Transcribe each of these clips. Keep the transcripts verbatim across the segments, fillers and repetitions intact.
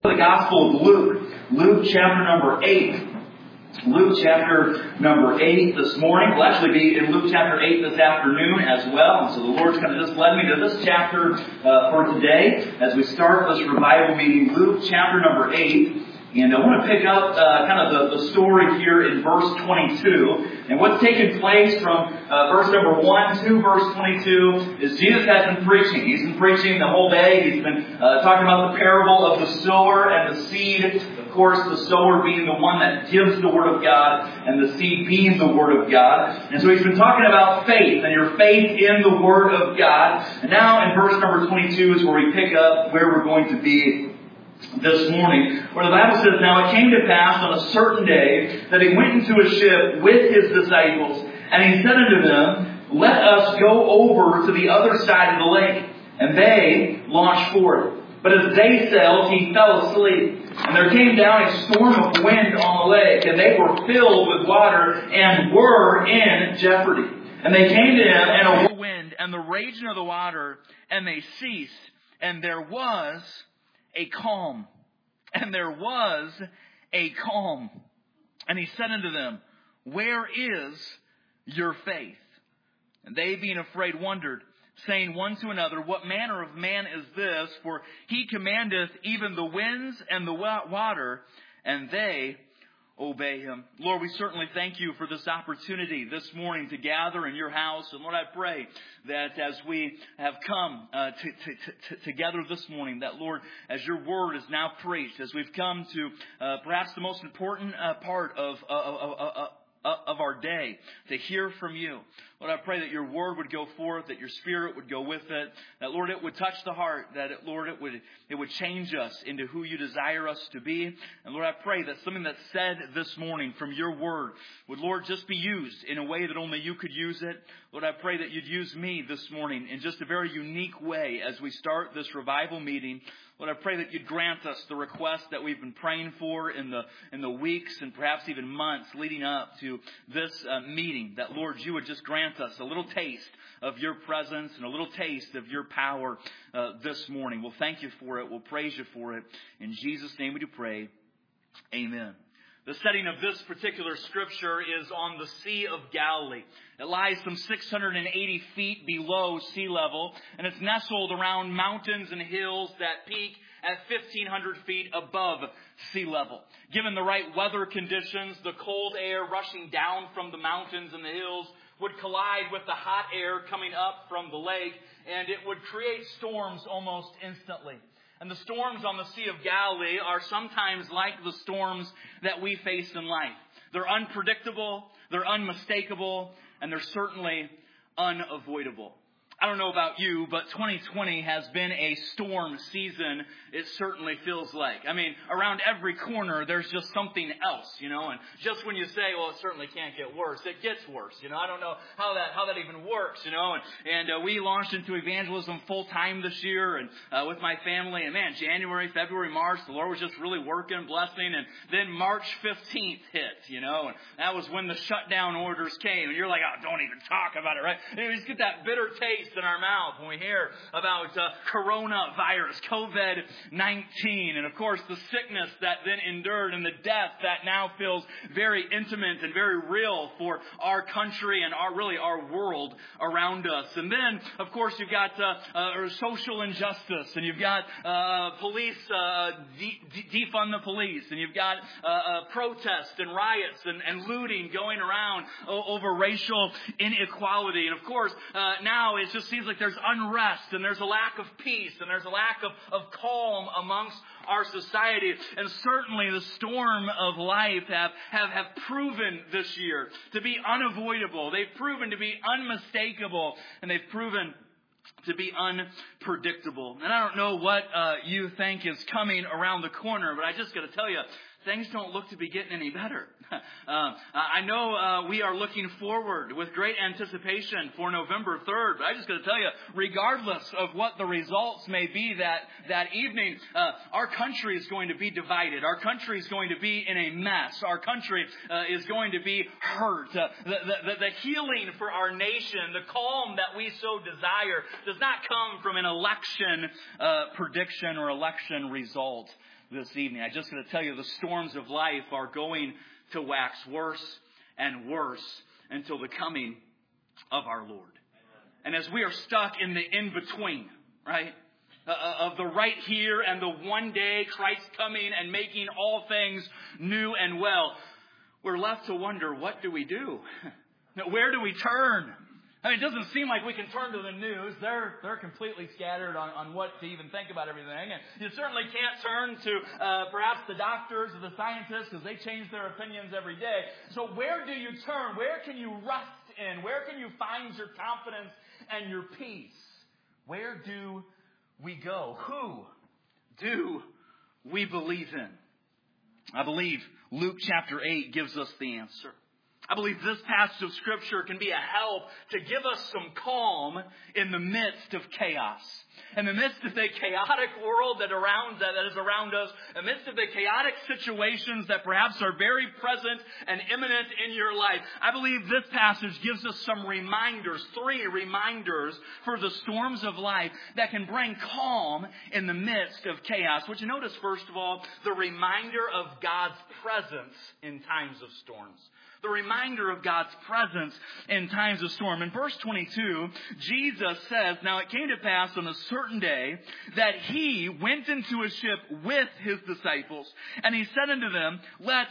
The Gospel of Luke, Luke chapter number eight. Luke chapter number eight this morning. We'll actually be in Luke chapter eight this afternoon as well. And so the Lord's going to just led me to this chapter uh, for today as we start this revival meeting. Luke chapter number eight. And I want to pick up uh, kind of the, the story here in verse twenty-two. And what's taken place from uh, verse number one to verse twenty-two is Jesus has been preaching. He's been preaching the whole day. He's been uh, talking about the parable of the sower and the seed. Of course, the sower being the one that gives the Word of God and the seed being the Word of God. And so he's been talking about faith and your faith in the Word of God. And now in verse number twenty-two is where we pick up where we're going to be this morning, where the Bible says, "Now it came to pass on a certain day that he went into a ship with his disciples, and he said unto them, Let us go over to the other side of the lake. And they launched forth. But as they sailed, he fell asleep. And there came down a storm of wind on the lake, and they were filled with water and were in jeopardy. And they came to him, and a wind and the raging of the water, and they ceased, and there was a calm. And there was a calm. And he said unto them, Where is your faith? And they, being afraid, wondered, saying one to another, What manner of man is this? For he commandeth even the winds and the water, and they obey him." Lord, we certainly thank you for this opportunity this morning to gather in your house. And Lord, I pray that as we have come uh, to, to, to, together this morning, that Lord, as your word is now preached, as we've come to uh, perhaps the most important uh, part of, uh, of, of, of our day, to hear from you. Lord, I pray that your word would go forth, that your spirit would go with it, that, Lord, it would touch the heart, that, it, Lord, it would it would change us into who you desire us to be. And, Lord, I pray that something that's said this morning from your word would, Lord, just be used in a way that only you could use it. Lord, I pray that you'd use me this morning in just a very unique way as we start this revival meeting. Lord, I pray that you'd grant us the request that we've been praying for in the in the weeks and perhaps even months leading up to this uh, meeting. That, Lord, you would just grant us a little taste of your presence and a little taste of your power uh, this morning. We'll thank you for it. We'll praise you for it. In Jesus' name we do pray. Amen. The setting of this particular scripture is on the Sea of Galilee. It lies some six hundred eighty feet below sea level, and it's nestled around mountains and hills that peak at fifteen hundred feet above sea level. Given the right weather conditions, the cold air rushing down from the mountains and the hills would collide with the hot air coming up from the lake, and it would create storms almost instantly. And the storms on the Sea of Galilee are sometimes like the storms that we face in life. They're unpredictable, they're unmistakable, and they're certainly unavoidable. I don't know about you, but twenty twenty has been a storm season, it certainly feels like. I mean, around every corner, there's just something else, you know, and just when you say, well, it certainly can't get worse, it gets worse, you know. I don't know how that how that even works, you know, and, and uh, we launched into evangelism full-time this year and uh, with my family, and man, January, February, March, the Lord was just really working, blessing, and then March fifteenth hit, you know, and that was when the shutdown orders came, and you're like, oh, don't even talk about it, right? And you just get that bitter taste in our mouth when we hear about uh, coronavirus, COVID nineteen, and of course the sickness that then endured and the death that now feels very intimate and very real for our country and our really our world around us. And then, of course, you've got uh, uh, social injustice, and you've got uh, police, uh, de- de- defund the police, and you've got uh, uh, protests and riots and, and looting going around o- over racial inequality. And of course, uh, now it just seems like there's unrest and there's a lack of peace and there's a lack of, of calm amongst our society. And certainly the storm of life have, have, have proven this year to be unavoidable. They've proven to be unmistakable, and they've proven to be unpredictable. And I don't know what uh, you think is coming around the corner, but I just got to tell you, things don't look to be getting any better. Uh, I know uh, we are looking forward with great anticipation for November third, but I just got to tell you, regardless of what the results may be that, that evening, uh, our country is going to be divided. Our country is going to be in a mess. Our country uh, is going to be hurt. Uh, the, the, the healing for our nation, the calm that we so desire, does not come from an election uh, prediction or election result. this evening. I'm just going to tell you the storms of life are going to wax worse and worse until the coming of our Lord. And as we are stuck in the in-between, right, uh, of the right here and the one day Christ coming and making all things new and well, we're left to wonder, what do we do? Where do we turn? I mean, it doesn't seem like we can turn to the news. They're they're completely scattered on, on what to even think about everything. And you certainly can't turn to uh, perhaps the doctors or the scientists because they change their opinions every day. So where do you turn? Where can you rest in? Where can you find your confidence and your peace? Where do we go? Who do we believe in? I believe Luke chapter eight gives us the answer. I believe this passage of Scripture can be a help to give us some calm in the midst of chaos. In the midst of the chaotic world that around that is around us, in the midst of the chaotic situations that perhaps are very present and imminent in your life, I believe this passage gives us some reminders, three reminders for the storms of life that can bring calm in the midst of chaos. Would you notice, first of all, the reminder of God's presence in times of storms? The reminder of God's presence in times of storm. In verse twenty-two, Jesus says, "Now it came to pass on a certain day that he went into a ship with his disciples, and he said unto them, Let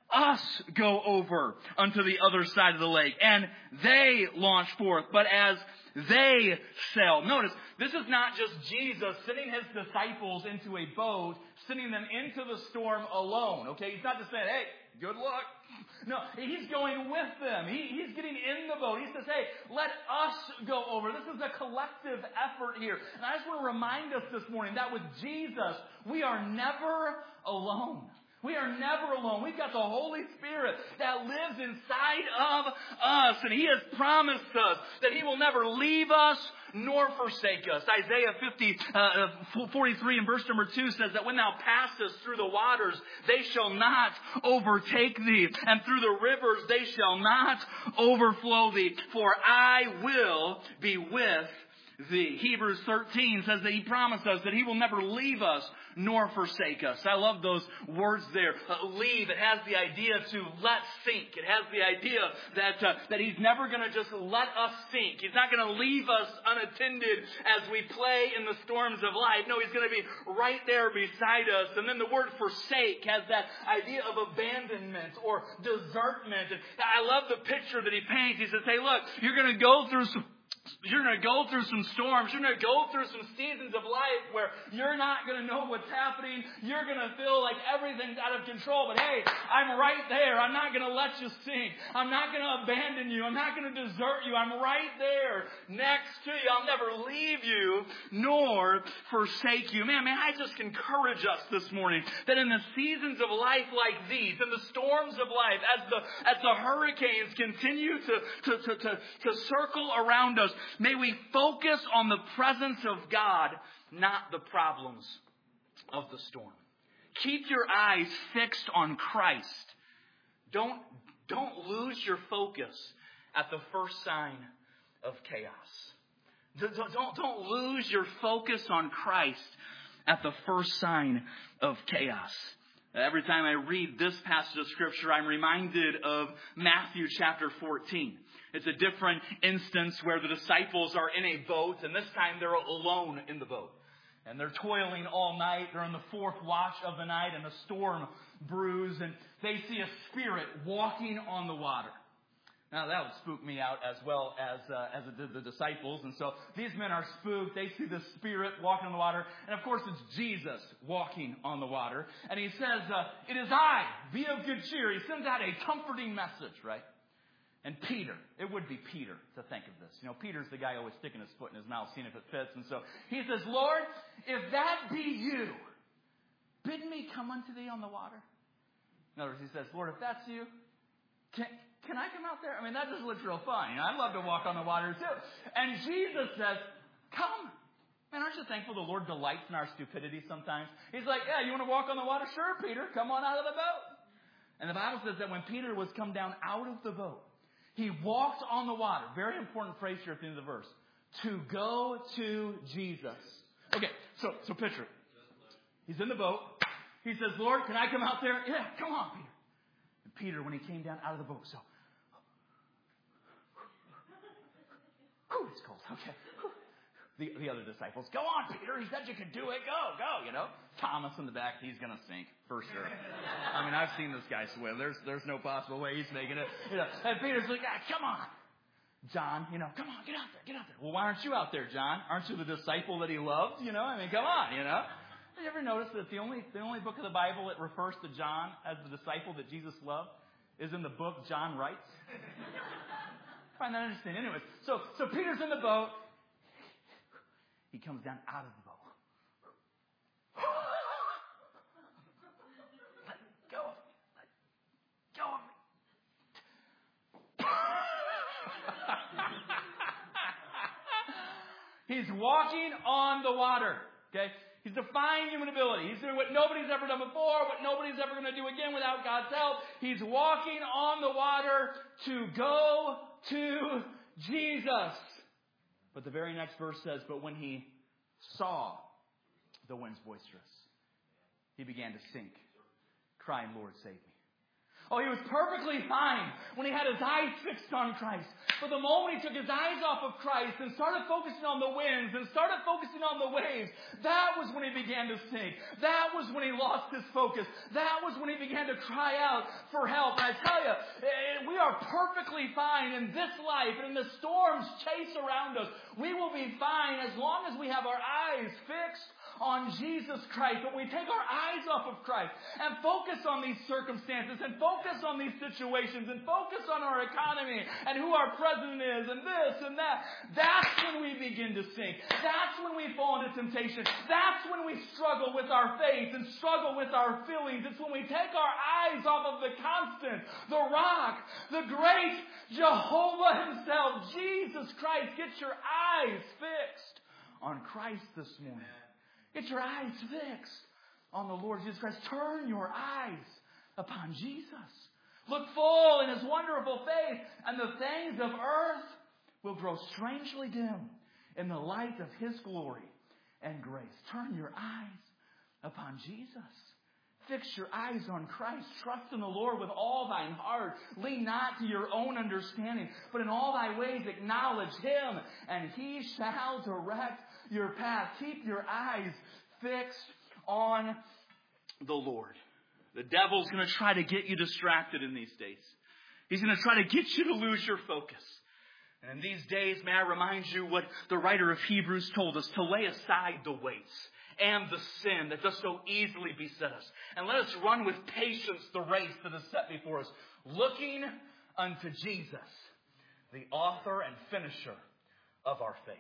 us go over unto the other side of the lake. And they launched forth, but as they sailed." Notice, this is not just Jesus sending his disciples into a boat, sending them into the storm alone. Okay, he's not just saying, "Hey, good luck." No, he's going with them. He, he's getting in the boat. He says, "Hey, let us go over." This is a collective effort here. And I just want to remind us this morning that with Jesus, we are never alone. We are never alone. We've got the Holy Spirit that lives inside of us. And He has promised us that He will never leave us nor forsake us. Isaiah fifty, uh, forty-three and verse number two says that when thou passest through the waters, they shall not overtake thee. And through the rivers, they shall not overflow thee. For I will be with thee. Hebrews thirteen says that He promised us that He will never leave us nor forsake us. I love those words there. Uh, leave, it has the idea to let sink. It has the idea that uh, that He's never going to just let us sink. He's not going to leave us unattended as we play in the storms of life. No, He's going to be right there beside us. And then the word forsake has that idea of abandonment or desertment. And I love the picture that he paints. He says, "Hey, look, you're going to go through some You're going to go through some storms. You're going to go through some seasons of life where you're not going to know what's happening. You're going to feel like everything's out of control. But hey, I'm right there. I'm not going to let you sink. I'm not going to abandon you. I'm not going to desert you. I'm right there next to you. I'll never leave you nor forsake you." Man, man, I just encourage us this morning that in the seasons of life like these, in the storms of life, as the as the hurricanes continue to, to, to, to, to circle around us, may we focus on the presence of God, not the problems of the storm. Keep your eyes fixed on Christ. Don't, don't lose your focus at the first sign of chaos. Don't, don't, don't lose your focus on Christ at the first sign of chaos. Every time I read this passage of Scripture, I'm reminded of Matthew chapter fourteen. It's a different instance where the disciples are in a boat, and this time they're alone in the boat. And they're toiling all night. They're in the fourth watch of the night, and a storm brews, and they see a spirit walking on the water. Now, that would spook me out as well as uh, as it did the disciples. And so these men are spooked. They see the Spirit walking on the water. And, of course, it's Jesus walking on the water. And he says, uh, "It is I. Be of good cheer." He sends out a comforting message, right? And Peter, it would be Peter to think of this. You know, Peter's the guy always sticking his foot in his mouth, seeing if it fits. And so he says, "Lord, if that be you, bid me come unto thee on the water." In other words, he says, "Lord, if that's you, can, can I come out there?" I mean, that just looks real fun. You know, I'd love to walk on the water too. And Jesus says, "Come." Man, aren't you thankful the Lord delights in our stupidity sometimes? He's like, "Yeah, you want to walk on the water? Sure, Peter, come on out of the boat." And the Bible says that when Peter was come down out of the boat, he walked on the water. Very important phrase here at the end of the verse. To go to Jesus. Okay, so so picture it. He's in the boat. He says, Lord, can I come out there? Yeah, come on, Peter. And Peter, when he came down out of the boat, so, whew, it's cold, okay. The, the other disciples, go on, Peter. He said you could do it. Go, go, you know. Thomas in the back, he's going to sink for sure. I mean, I've seen this guy swim. There's there's no possible way he's making it. You know, and Peter's like, ah, come on. John, you know, come on, get out there, get out there. Well, why aren't you out there, John? Aren't you the disciple that he loved? You know, I mean, come on, you know. Have you ever noticed that the only the only book of the Bible that refers to John as the disciple that Jesus loved is in the book John writes? I find that interesting. Anyways, so so Peter's in the boat. He comes down out of the boat. Let go of me. Let go of me. He's walking on the water. Okay? He's defying human ability. He's doing what nobody's ever done before, what nobody's ever going to do again without God's help. He's walking on the water to go to Jesus. But the very next verse says, but when he saw the winds boisterous, he began to sink, crying, Lord, save me. Oh, he was perfectly fine when he had his eyes fixed on Christ. But the moment he took his eyes off of Christ and started focusing on the winds and started focusing on the waves, that was when he began to sink. That was when he lost his focus. That was when he began to cry out for help. And I tell you, we are perfectly fine in this life and in the storms chase around us. We will be fine as long as we have our eyes fixed on Jesus Christ. But we take our eyes off of Christ and focus on these circumstances and focus on these situations and focus on our economy and who our president is and this and that. That's when we begin to sink. That's when we fall into temptation. That's when we struggle with our faith and struggle with our feelings. It's when we take our eyes off of the constant, the rock, the great Jehovah himself, Jesus Christ. Get your eyes fixed on Christ this morning. Get your eyes fixed on the Lord Jesus Christ. Turn your eyes upon Jesus. Look full in his wonderful face, and the things of earth will grow strangely dim in the light of his glory and grace. Turn your eyes upon Jesus. Fix your eyes on Christ. Trust in the Lord with all thine heart. Lean not to your own understanding, but in all thy ways acknowledge him, and he shall direct your path. Keep your eyes fixed on the Lord. The devil's going to try to get you distracted in these days. He's going to try to get you to lose your focus. And in these days, may I remind you what the writer of Hebrews told us, to lay aside the weights and the sin that does so easily beset us. And let us run with patience the race that is set before us, looking unto Jesus, the author and finisher of our faith.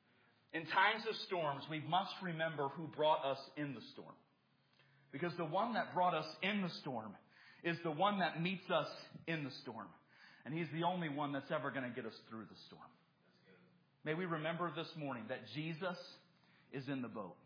In times of storms, we must remember who brought us in the storm. Because the one that brought us in the storm is the one that meets us in the storm. And he's the only one that's ever going to get us through the storm. May we remember this morning that Jesus is in the boat.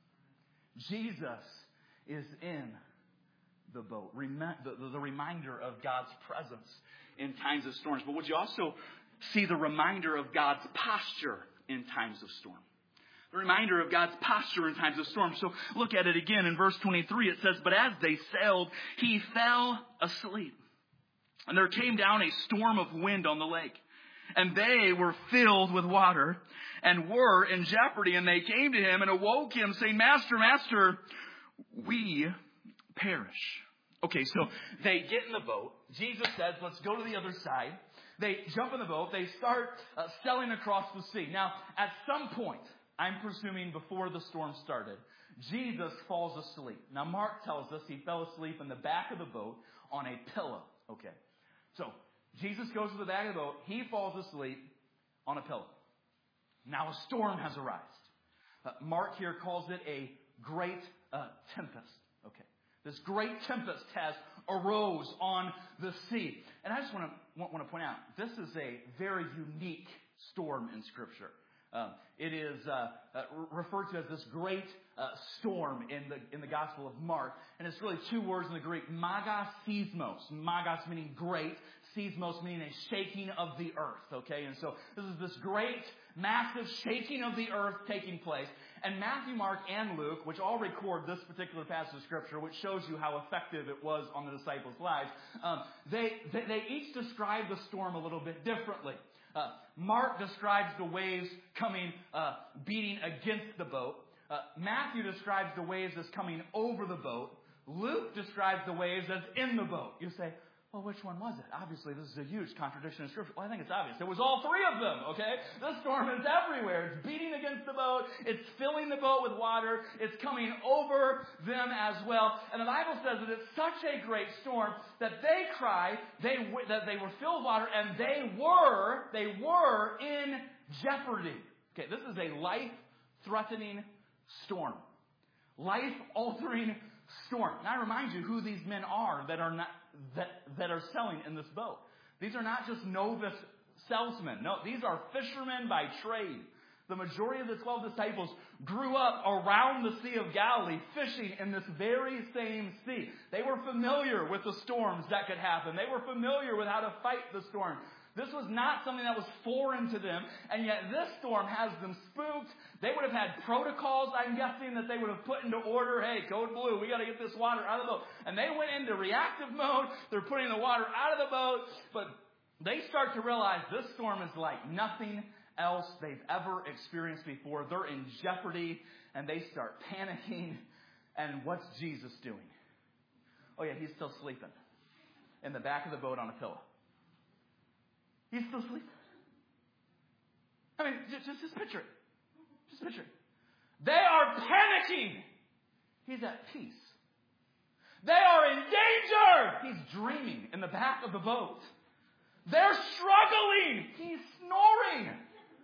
Jesus is in the boat. Rem- the, the, the reminder of God's presence in times of storms. But would you also see the reminder of God's posture in times of storm? The reminder of God's posture in times of storm. So look at it again in verse twenty-three. It says, but as they sailed, he fell asleep. And there came down a storm of wind on the lake. And they were filled with water and were in jeopardy. And they came to him and awoke him, saying, Master, Master, we perish. Okay, so they get in the boat. Jesus says, let's go to the other side. They jump in the boat. They start uh, sailing across the sea. Now, at some point, I'm presuming before the storm started, Jesus falls asleep. Now, Mark tells us he fell asleep in the back of the boat on a pillow. Okay, so Jesus goes to the back of the boat. He falls asleep on a pillow. Now a storm has arisen. Uh, Mark here calls it a great uh, tempest. Okay, this great tempest has arose on the sea. And I just want to want, want to point out, this is a very unique storm in Scripture. Um, it is uh, uh, referred to as this great uh, storm in the in the Gospel of Mark. And it's really two words in the Greek, magos, seismos. Magos meaning great, seismos meaning a shaking of the earth. Okay, and so this is this great massive shaking of the earth taking place. And Matthew, Mark, and Luke, which all record this particular passage of Scripture, which shows you how effective it was on the disciples' lives, um, they, they, they each describe the storm a little bit differently. Uh, Mark describes the waves coming, uh, beating against the boat. Uh, Matthew describes the waves as coming over the boat. Luke describes the waves as in the boat. You say, well, which one was it? Obviously, this is a huge contradiction in Scripture. Well, I think it's obvious. It was all three of them, okay? The storm is everywhere. It's beating against the boat. It's filling the boat with water. It's coming over them as well. And the Bible says that it's such a great storm that they cried, they, that they were filled with water, and they were, they were in jeopardy. Okay, this is a life-threatening storm. Life-altering storm. And I remind you who these men are that are not that that are selling in this boat. These are not just novice salesmen. No, these are fishermen by trade. The majority of the twelve disciples grew up around the Sea of Galilee, fishing in this very same sea. They were familiar with the storms that could happen. They were familiar with how to fight the storm. This was not something that was foreign to them, and yet this storm has them spooked. They would have had protocols, I'm guessing, that they would have put into order. Hey, code blue, we got to get this water out of the boat. And they went into reactive mode. They're putting the water out of the boat, but they start to realize this storm is like nothing else they've ever experienced before. They're in jeopardy, and they start panicking. And what's Jesus doing? Oh, yeah, he's still sleeping in the back of the boat on a pillow. He's still sleeping. I mean, just, just, just picture it. Just picture it. They are panicking. He's at peace. They are in danger. He's dreaming in the back of the boat. They're struggling. He's snoring.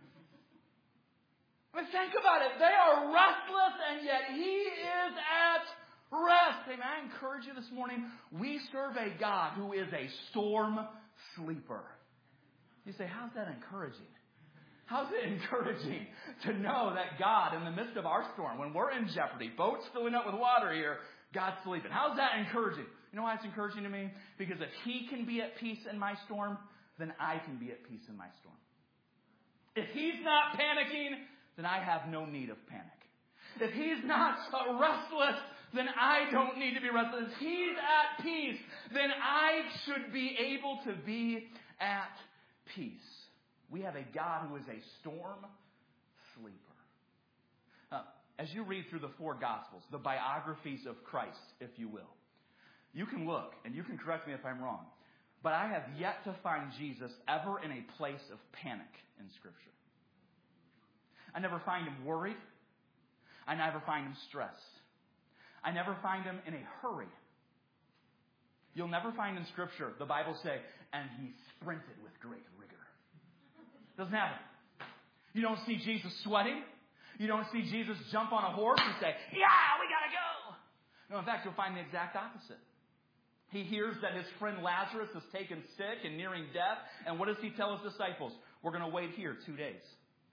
I mean, think about it. They are restless, and yet he is at rest. Hey, may I encourage you this morning? We serve a God who is a storm sleeper. You say, how's that encouraging? How's it encouraging to know that God, in the midst of our storm, when we're in jeopardy, boats filling up with water here, God's sleeping? How's that encouraging? You know why it's encouraging to me? Because if he can be at peace in my storm, then I can be at peace in my storm. If he's not panicking, then I have no need of panic. If he's not restless, then I don't need to be restless. If he's at peace, then I should be able to be at peace. We have a God who is a storm sleeper. Uh, as you read through the four Gospels, the biographies of Christ, if you will, you can look, and you can correct me if I'm wrong, but I have yet to find Jesus ever in a place of panic in Scripture. I never find him worried. I never find him stressed. I never find him in a hurry. You'll never find in Scripture the Bible say, and he sprinted with great rigor. Doesn't happen. You don't see Jesus sweating. You don't see Jesus jump on a horse and say, yeah, we got to go. No, in fact, you'll find the exact opposite. He hears that his friend Lazarus is taken sick and nearing death. And what does he tell his disciples? We're going to wait here two days.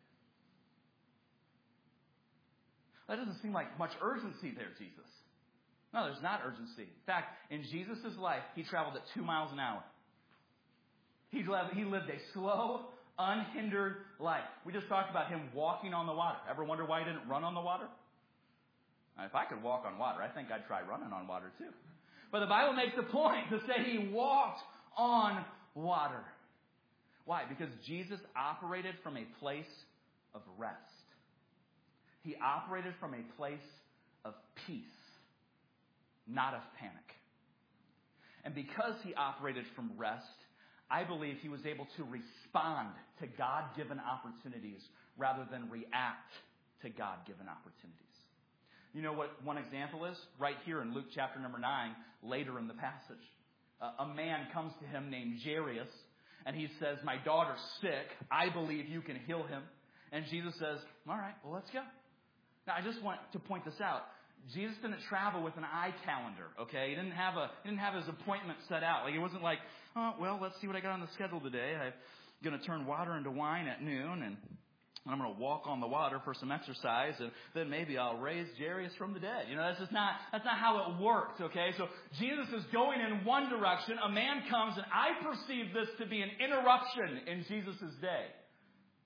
That doesn't seem like much urgency there, Jesus. No, there's not urgency. In fact, in Jesus' life, he traveled at two miles an hour. He lived, he lived a slow, unhindered life. We just talked about him walking on the water. Ever wonder why he didn't run on the water? If I could walk on water, I think I'd try running on water too. But the Bible makes a point to say he walked on water. Why? Because Jesus operated from a place of rest. He operated from a place of peace, not of panic. And because he operated from rest, I believe he was able to respond to God-given opportunities rather than react to God-given opportunities. You know what one example is? Right here in Luke chapter number nine, later in the passage. Uh, a man comes to him named Jairus, and he says, my daughter's sick. I believe you can heal him. And Jesus says, all right, well, let's go. Now, I just want to point this out. Jesus didn't travel with an eye calendar, okay? He didn't have a he didn't have his appointment set out. Like, it wasn't like, oh, well, let's see what I got on the schedule today. I'm going to turn water into wine at noon, and I'm going to walk on the water for some exercise, and then maybe I'll raise Jairus from the dead. You know, that's just not that's not how it works, okay? So Jesus is going in one direction. A man comes, and I perceive this to be an interruption in Jesus' day.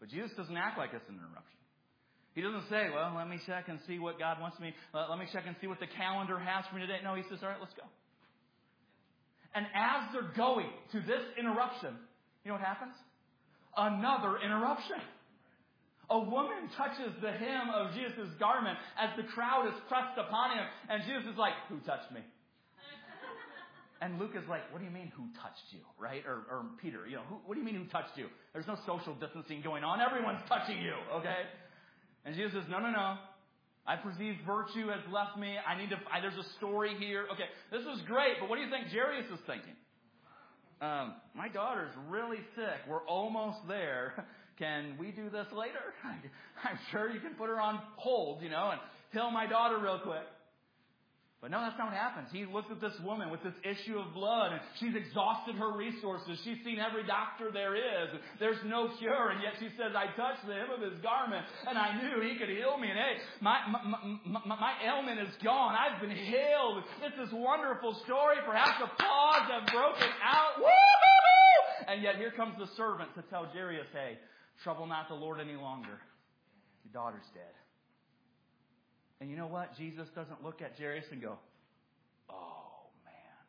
But Jesus doesn't act like it's an interruption. He doesn't say, well, let me check and see what God wants me. Uh, let me check and see what the calendar has for me today. No, he says, all right, let's go. And as they're going to this interruption, you know what happens? Another interruption. A woman touches the hem of Jesus' garment as the crowd is pressed upon him. And Jesus is like, who touched me? And Luke is like, what do you mean, who touched you? Right? Or, or Peter, you know, who, what do you mean, who touched you? There's no social distancing going on. Everyone's touching you, okay? And Jesus says, no, no, no. I perceive virtue has left me. I need to, I, there's a story here. Okay, this is great, but what do you think Jairus is thinking? Um, my daughter's really sick. We're almost there. Can we do this later? I'm sure you can put her on hold, you know, and heal my daughter real quick. But no, that's not what happens. He looks at this woman with this issue of blood, and she's exhausted her resources. She's seen every doctor there is. There's no cure, and yet she says, I touched the hem of his garment, and I knew he could heal me. And hey, my, my, my, my ailment is gone. I've been healed. It's this wonderful story. Perhaps applause have broken out. Woo-hoo-hoo! And yet here comes the servant to tell Jairus, hey, trouble not the Lord any longer. Your daughter's dead. And you know what? Jesus doesn't look at Jairus and go, oh, man,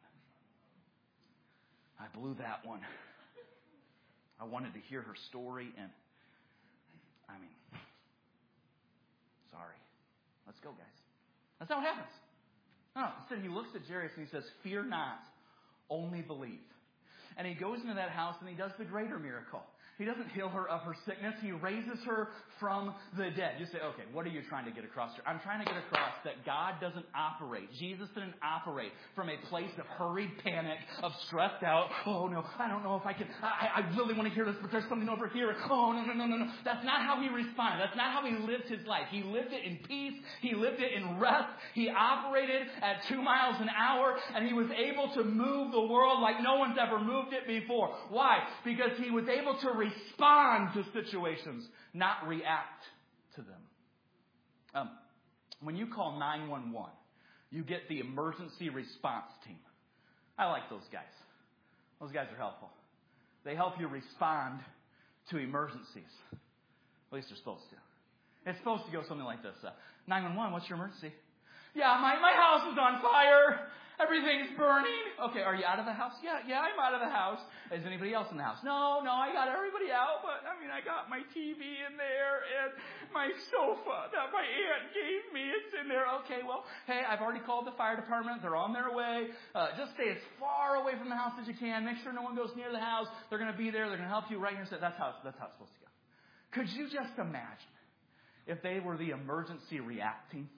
I blew that one. I wanted to hear her story, and I mean, sorry. Let's go, guys. That's how it happens. No, instead he looks at Jairus and he says, fear not, only believe. And he goes into that house and he does the greater miracle. He doesn't heal her of her sickness. He raises her from the dead. You say, okay, what are you trying to get across here? I'm trying to get across that God doesn't operate. Jesus didn't operate from a place of hurried panic, of stressed out. Oh, no, I don't know if I can. I, I really want to hear this, but there's something over here. Oh, no, no, no, no, no. That's not how he responded. That's not how he lived his life. He lived it in peace. He lived it in rest. He operated at two miles an hour, and he was able to move the world like no one's ever moved it before. Why? Because he was able to respond to situations, not react to them. Um, when you call nine one one, you get the emergency response team. I like those guys. Those guys are helpful. They help you respond to emergencies. At least they're supposed to. It's supposed to go something like this. Uh, nine one one, what's your emergency? Yeah, my, my house is on fire. Everything's burning. Okay, are you out of the house? Yeah, yeah, I'm out of the house. Is anybody else in the house? No, no, I got everybody out, but I mean, I got my T V in there and my sofa that my aunt gave me. It's in there. Okay, well, hey, I've already called the fire department. They're on their way. Uh, just stay as far away from the house as you can. Make sure no one goes near the house. They're going to be there. They're going to help you right here. So that's how, that's how it's supposed to go. Could you just imagine if they were the emergency react team?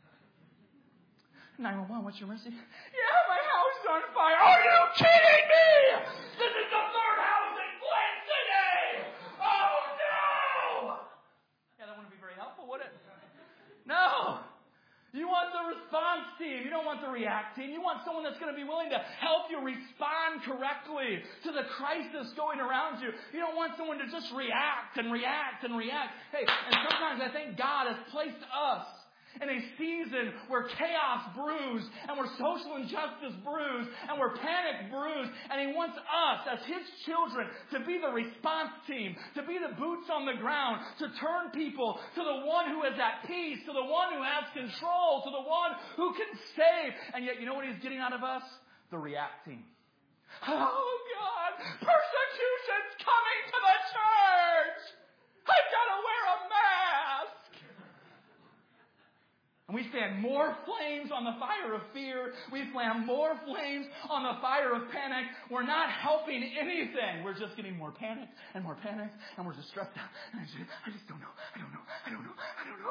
nine one one, what's your emergency? Yeah, my house is on fire. Are you kidding me? This is the third house in Flint today. Oh, no. Yeah, that wouldn't be very helpful, would it? No. You want the response team. You don't want the react team. You want someone that's going to be willing to help you respond correctly to the crisis going around you. You don't want someone to just react and react and react. Hey, and sometimes I think God has placed us in a season where chaos brews and where social injustice brews and where panic brews. And he wants us as his children to be the response team, to be the boots on the ground, to turn people to the one who is at peace, to the one who has control, to the one who can save. And yet, you know what he's getting out of us? The react team. Oh, God, persecution's coming to the church. I've got to wear a mask. And we fan more flames on the fire of fear. We fan more flames on the fire of panic. We're not helping anything. We're just getting more panic and more panic, and we're just stressed out. And I just, I just don't know. I don't know. I don't know. I don't know.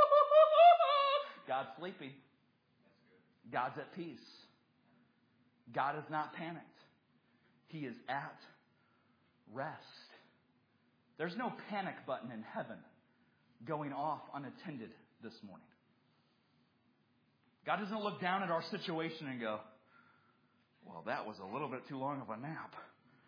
God's sleeping. God's at peace. God is not panicked. He is at rest. There's no panic button in heaven going off unattended this morning. God doesn't look down at our situation and go, well, that was a little bit too long of a nap.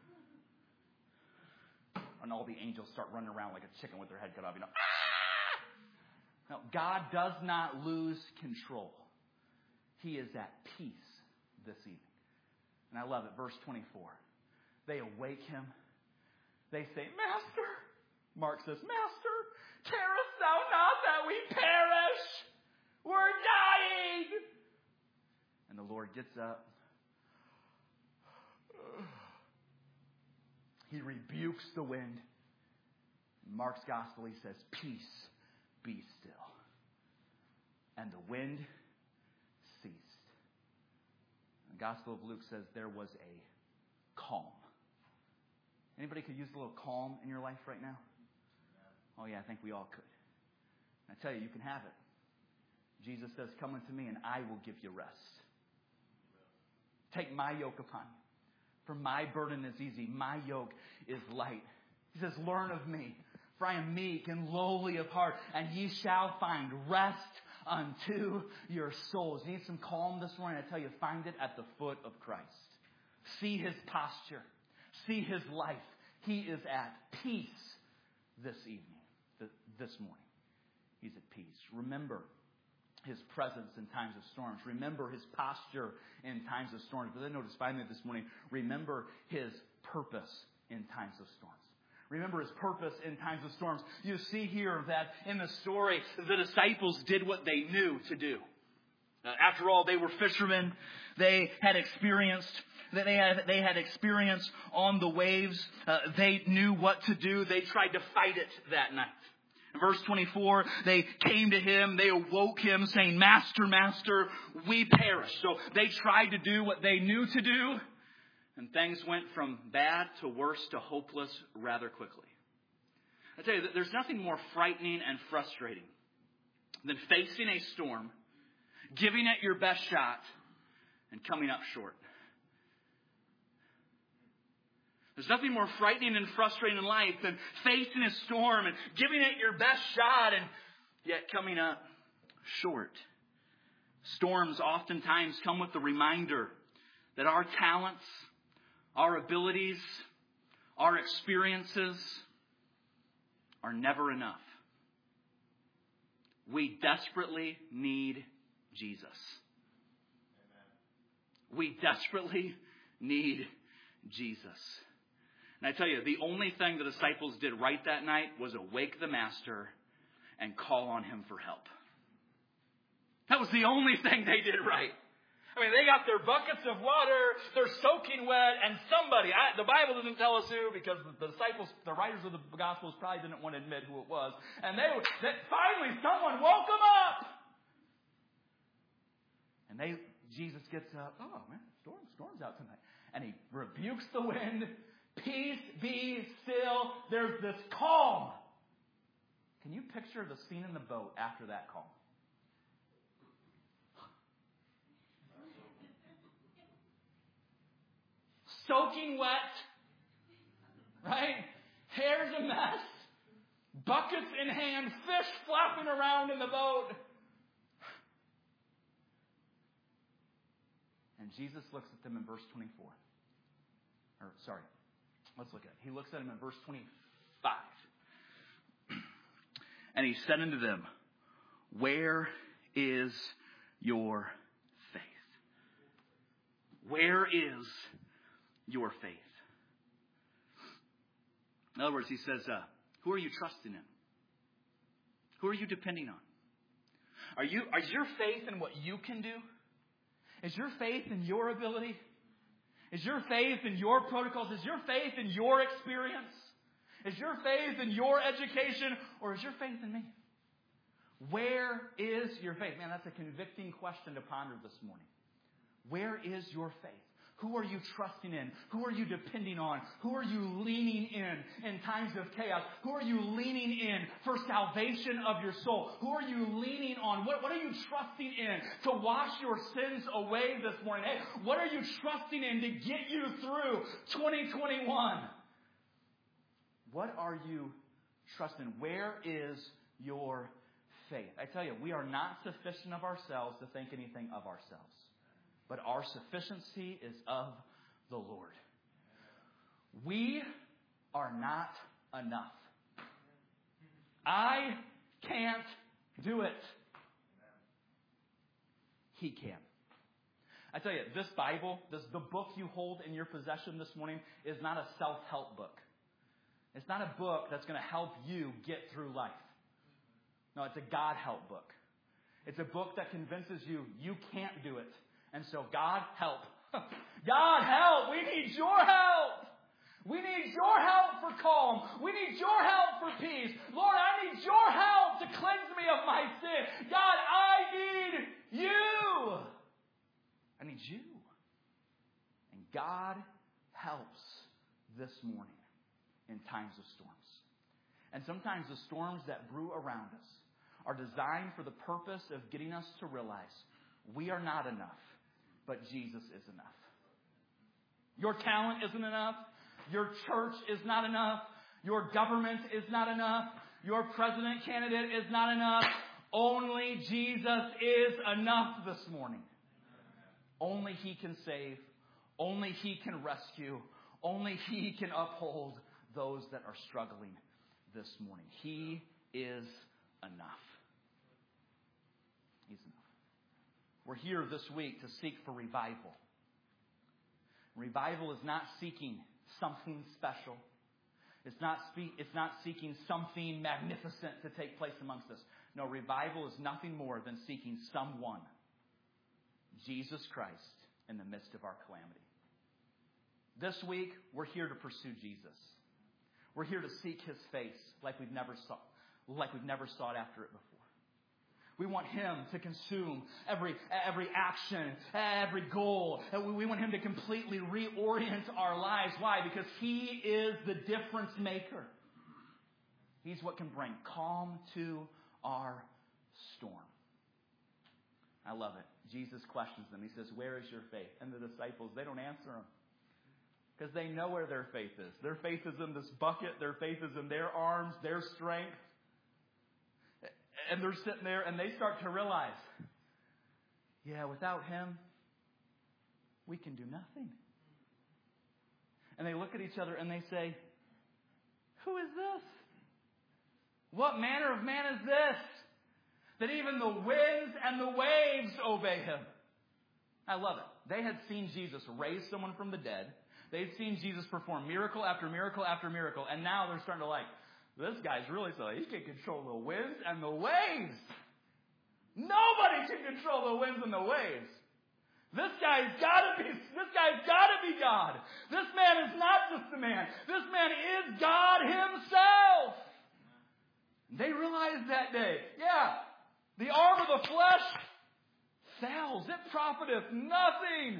And all the angels start running around like a chicken with their head cut off. You know, ah! No, God does not lose control. He is at peace this evening. And I love it. Verse twenty-four. They awake him. They say, Master, Mark says, Master, carest thou not that we perish? We're dying. And the Lord gets up. He rebukes the wind. In Mark's gospel, he says, peace, be still. And the wind ceased. The Gospel of Luke says there was a calm. Anybody could use a little calm in your life right now? Oh yeah, I think we all could. And I tell you, you can have it. Jesus says, come unto me and I will give you rest. Take my yoke upon you. For my burden is easy. My yoke is light. He says, learn of me. For I am meek and lowly of heart. And ye shall find rest unto your souls. You need some calm this morning? I tell you, find it at the foot of Christ. See His posture. See His life. He is at peace this evening, this morning. He's at peace. Remember His presence in times of storms. Remember His posture in times of storms. But then notice finally this morning, remember His purpose in times of storms. Remember His purpose in times of storms. You see here that in the story, the disciples did what they knew to do. Uh, after all, they were fishermen. They had experienced that they had they had experience on the waves. Uh, they knew what to do. They tried to fight it that night. In verse twenty-four, they came to Him. They awoke Him, saying, "Master, Master, we perish." So they tried to do what they knew to do. And things went from bad to worse to hopeless rather quickly. I tell you, there's nothing more frightening and frustrating than facing a storm, giving it your best shot, and coming up short. There's nothing more frightening and frustrating in life than facing a storm and giving it your best shot and yet coming up short. Storms oftentimes come with the reminder that our talents, our abilities, our experiences are never enough. We desperately need Jesus. Amen. We desperately need Jesus. And I tell you, the only thing the disciples did right that night was awake the Master and call on Him for help. That was the only thing they did right. I mean, they got their buckets of water, they're soaking wet, and somebody, I, the Bible doesn't tell us who, because the disciples, the writers of the Gospels probably didn't want to admit who it was. And they, they finally someone woke them up. And they, Jesus gets up, oh man, storm, storm's out tonight. And He rebukes the wind, peace be still, there's this calm. Can you picture the scene in the boat after that calm? Soaking wet, right? Hair's a mess, buckets in hand, fish flapping around in the boat. And Jesus looks at them in verse twenty-four. Or, sorry, let's look at it. He looks at them in verse twenty-five. And He said unto them, where is your faith? Where is your faith? In other words, He says, uh, who are you trusting in? Who are you depending on? Are you, is your faith in what you can do? Is your faith in your ability? Is your faith in your protocols? Is your faith in your experience? Is your faith in your education? Or is your faith in me? Where is your faith? Man, that's a convicting question to ponder this morning. Where is your faith? Who are you trusting in? Who are you depending on? Who are you leaning in in times of chaos? Who are you leaning in for salvation of your soul? Who are you leaning on? What, what are you trusting in to wash your sins away this morning? Hey, what are you trusting in to get you through twenty twenty-one? What are you trusting? Where is your faith? I tell you, we are not sufficient of ourselves to think anything of ourselves. But our sufficiency is of the Lord. We are not enough. I can't do it. He can. I tell you, this Bible, this, the book you hold in your possession this morning is not a self-help book. It's not a book that's going to help you get through life. No, it's a God help book. It's a book that convinces you you can't do it. And so, God help. God help. We need your help. We need your help for calm. We need your help for peace. Lord, I need your help to cleanse me of my sin. God, I need you. I need you. And God helps this morning in times of storms. And sometimes the storms that brew around us are designed for the purpose of getting us to realize we are not enough, but Jesus is enough. Your talent isn't enough. Your church is not enough. Your government is not enough. Your president candidate is not enough. Only Jesus is enough this morning. Only He can save. Only He can rescue. Only He can uphold those that are struggling this morning. He is enough. He's enough. We're here this week to seek for revival. Revival is not seeking something special. It's not spe- it's not seeking something magnificent to take place amongst us. No, revival is nothing more than seeking someone, Jesus Christ, in the midst of our calamity. This week, we're here to pursue Jesus. We're here to seek His face like we've never saw, like we've never sought after it before. We want Him to consume every every action, every goal. We want Him to completely reorient our lives. Why? Because He is the difference maker. He's what can bring calm to our storm. I love it. Jesus questions them. He says, "Where is your faith?" And the disciples, they don't answer Him. Because they know where their faith is. Their faith is in this bucket. Their faith is in their arms, their strength. And they're sitting there and they start to realize, yeah, without Him, we can do nothing. And they look at each other and they say, who is this? What manner of man is this? That even the winds and the waves obey Him. I love it. They had seen Jesus raise someone from the dead. They'd seen Jesus perform miracle after miracle after miracle. And now they're starting to like, this guy's really so he can control the winds and the waves. Nobody can control the winds and the waves. This guy's gotta be, this guy's gotta be God. This man is not just a man. This man is God Himself. They realized that day, yeah, the arm of the flesh fails. It profiteth nothing.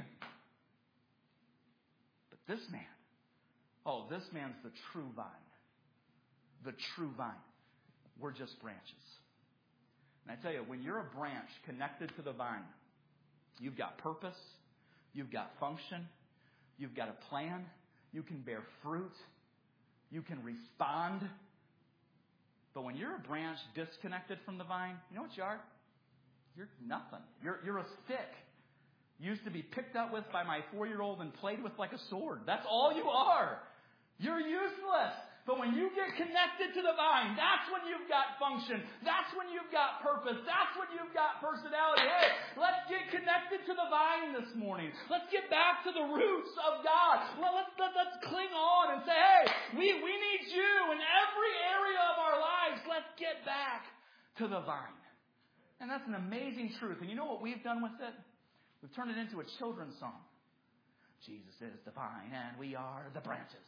But this man, oh, this man's the true vine. The true vine. We're just branches. And I tell you, when you're a branch connected to the vine, you've got purpose, you've got function, you've got a plan, you can bear fruit, you can respond. But when you're a branch disconnected from the vine, you know what you are? You're nothing. You're, you're a stick. Used to be picked up with by my four-year-old and played with like a sword. That's all you are. You're useless. But when you get connected to the vine, that's when you've got function. That's when you've got purpose. That's when you've got personality. Hey, let's get connected to the vine this morning. Let's get back to the roots of God. Let's, let's, let's cling on and say, hey, we, we need you in every area of our lives. Let's get back to the vine. And that's an amazing truth. And you know what we've done with it? We've turned it into a children's song. Jesus is the vine and we are the branches.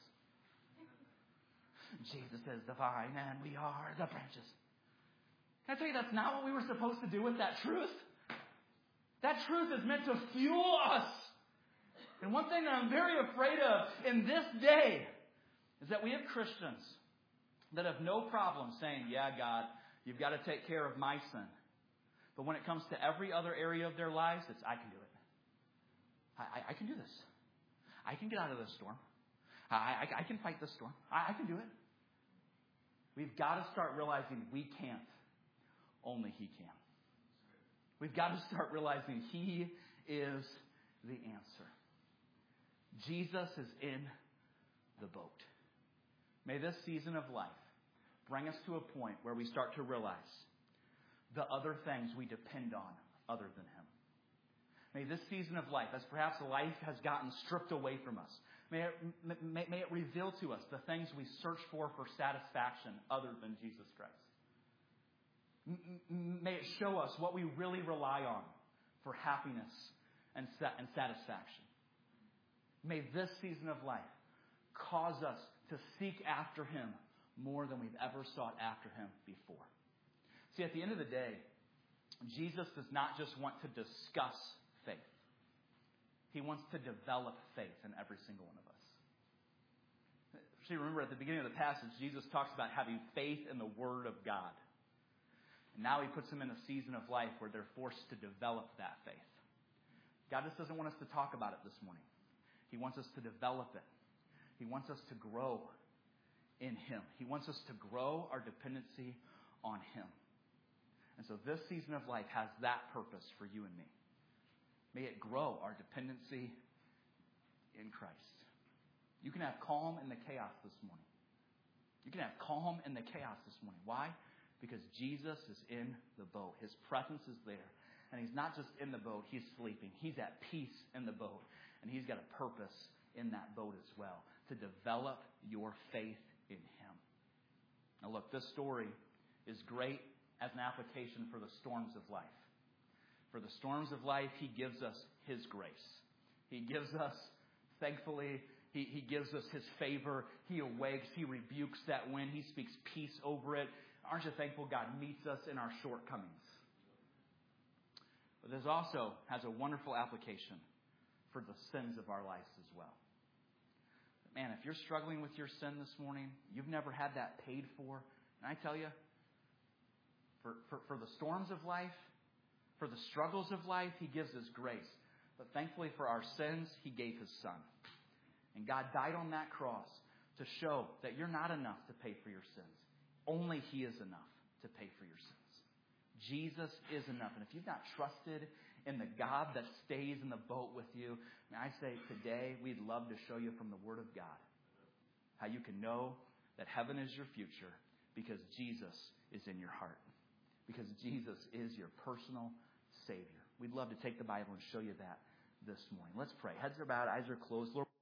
Jesus is the vine and we are the branches. Can I tell you that's not what we were supposed to do with that truth? That truth is meant to fuel us. And one thing that I'm very afraid of in this day is that we have Christians that have no problem saying, yeah, God, you've got to take care of my sin. But when it comes to every other area of their lives, it's, I can do it. I, I, I can do this. I can get out of this storm. I, I, I can fight this storm. I, I can do it. We've got to start realizing we can't. Only He can. We've got to start realizing He is the answer. Jesus is in the boat. May this season of life bring us to a point where we start to realize the other things we depend on other than Him. May this season of life, as perhaps life has gotten stripped away from us, may it, may, may it reveal to us the things we search for for satisfaction other than Jesus Christ. May it show us what we really rely on for happiness and, and satisfaction. May this season of life cause us to seek after Him more than we've ever sought after Him before. See, at the end of the day, Jesus does not just want to discuss faith. He wants to develop faith in every single one of us. See, remember at the beginning of the passage, Jesus talks about having faith in the Word of God. And now He puts them in a season of life where they're forced to develop that faith. God just doesn't want us to talk about it this morning. He wants us to develop it. He wants us to grow in Him. He wants us to grow our dependency on Him. And so this season of life has that purpose for you and me. May it grow our dependency in Christ. You can have calm in the chaos this morning. You can have calm in the chaos this morning. Why? Because Jesus is in the boat. His presence is there. And He's not just in the boat, He's sleeping. He's at peace in the boat. And He's got a purpose in that boat as well, to develop your faith in Him. Now look, this story is great as an application for the storms of life. For the storms of life, He gives us His grace. He gives us, thankfully, He, he gives us His favor. He awakes. He rebukes that wind. He speaks peace over it. Aren't you thankful God meets us in our shortcomings? But this also has a wonderful application for the sins of our lives as well. Man, if you're struggling with your sin this morning, you've never had that paid for, and I tell you, for, for, for the storms of life, for the struggles of life, He gives His grace. But thankfully for our sins, He gave His Son. And God died on that cross to show that you're not enough to pay for your sins. Only He is enough to pay for your sins. Jesus is enough. And if you've not trusted in the God that stays in the boat with you, I say today we'd love to show you from the Word of God how you can know that heaven is your future because Jesus is in your heart. Because Jesus is your personal Savior. We'd love to take the Bible and show you that this morning. Let's pray. Heads are bowed, eyes are closed. Lord,